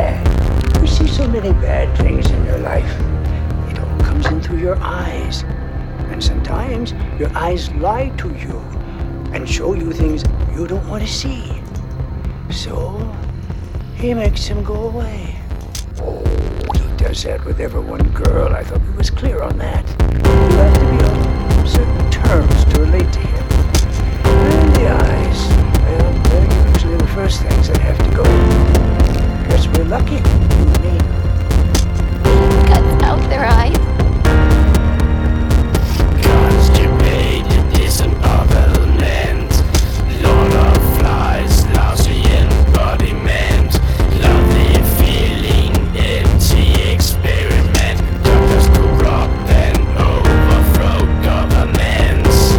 bad. You see so many bad things in your life. It all comes in through your eyes. And sometimes your eyes lie to you and show you things you don't want to see. So, he makes them go away. Oh, he does that with every one girl. I thought we was clear on that. You have to be on certain terms to relate to him. And the eyes, well, they're usually the first things that have to go. Guess we're lucky, you and me. He cuts out their eyes. Constipated is an element. Lord of flies, lousy embodiment. Lovely feeling, empty experiment. Doctors corrupt and overthrow governments.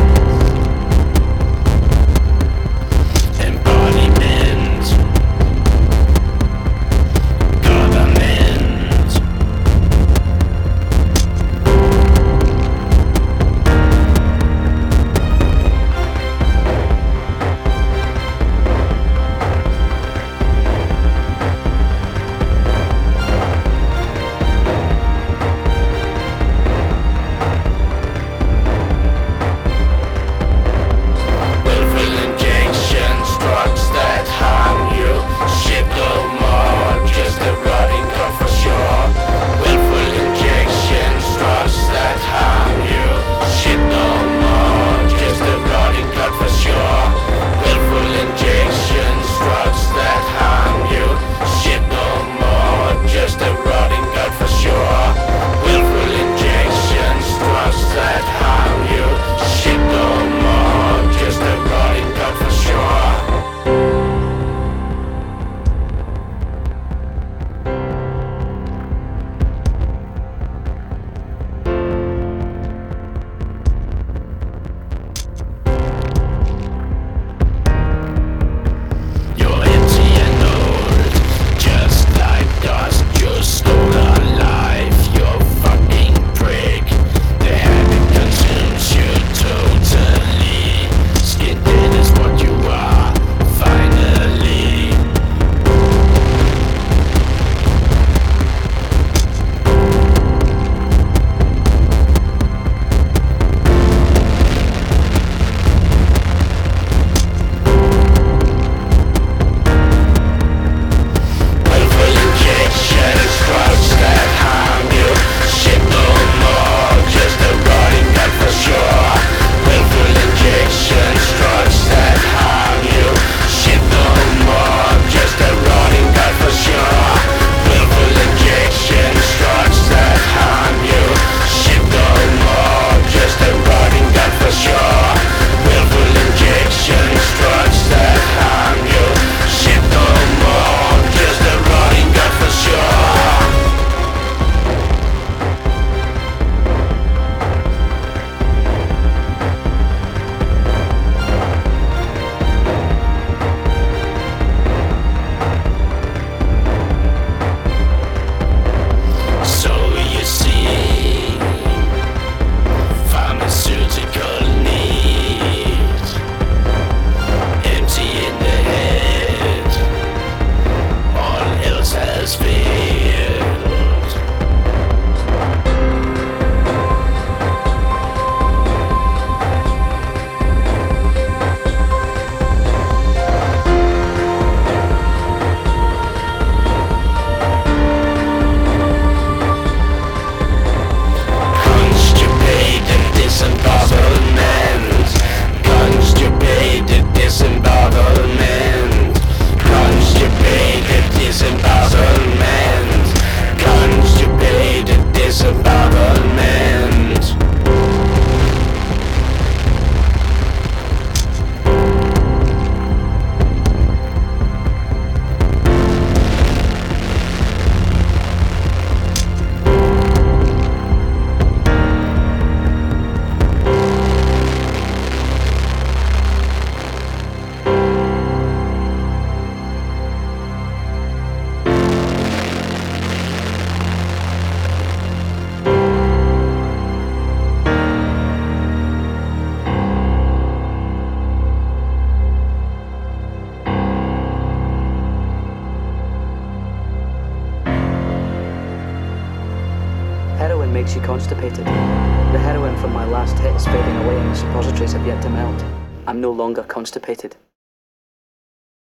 Embodiment. Heroin makes you constipated. The heroin from my last hit is fading away and the suppositories have yet to melt. I'm no longer constipated.